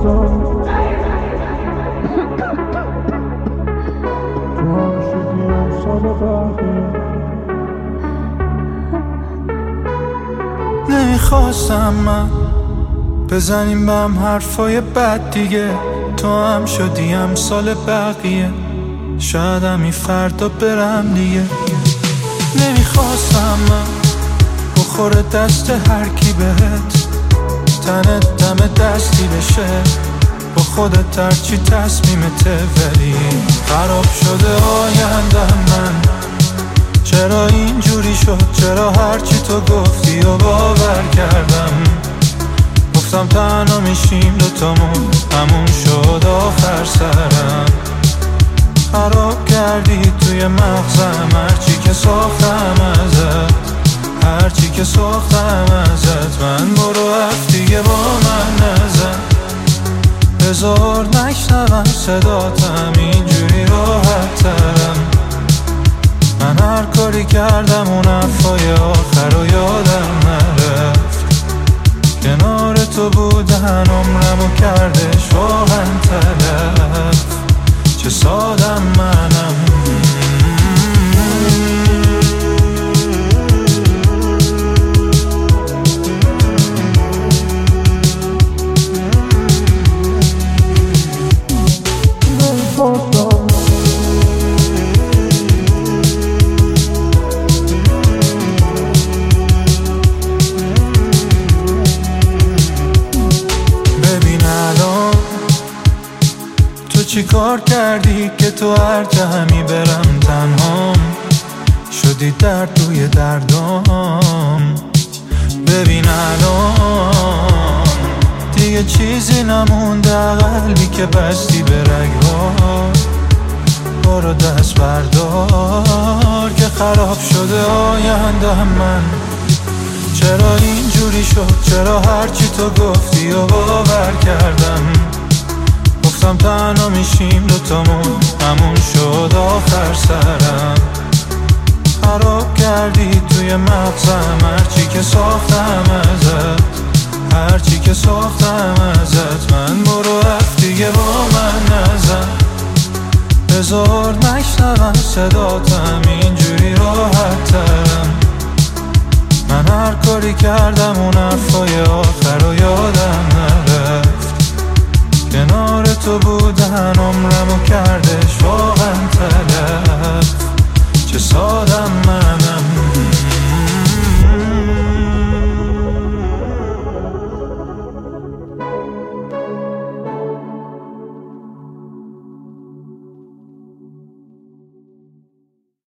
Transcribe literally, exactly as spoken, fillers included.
خواستم تو هم شدی امسال بقیه. نمیخواستم من بزنیم به هم حرفای بد دیگه، تو هم شدی امسال بقیه، شاید همی فردا برم دیگه. نمیخواستم من بخوره دست هر کی بهت، تنت دم دستی بشه با خودت هرچی تصمیمته، ولی خراب شده آینده من. چرا اینجوری شد؟ چرا هرچی تو گفتی و باور کردم؟ گفتم تنها میشیم دوتامون، همون شد آخر سرم. خراب کردی توی مغزم هرچی که ساختم ازت، هرچی که ساختم ازت. من برو اف دیگه با من نزن، بذار نشنوم صداتم، اینجوری راحت ترم. من هر کاری کردم اون حرفای آخر رو یادم نرفت، کنار تو بودن عمرمو کردش واقعا تلف. چه سادم منم. چی کار کردی که تو هر جا همی برم تنهام شدی درد روی دردام؟ ببین الان دیگه چیزی نمونده، قلبی که بستی به رگ‌ها. برو دست بردار که خراب شده آینده من. چرا اینجوری شد؟ چرا هرچی تو گفتی و باور کردم؟ گفتم تنها میشیم دوتامون، همون شد آخر سرم. خراب کردی توی مغزم هرچی که ساختم ازت، هرچی که ساختم ازت. من برو اف دیگه با من نزن، بذار نشنوم صداتم، اینجوری راحت ترم. من هر کاری کردم اون حرفای آخر رو یادم نرفت، کنار تو بودن عمرمو کرد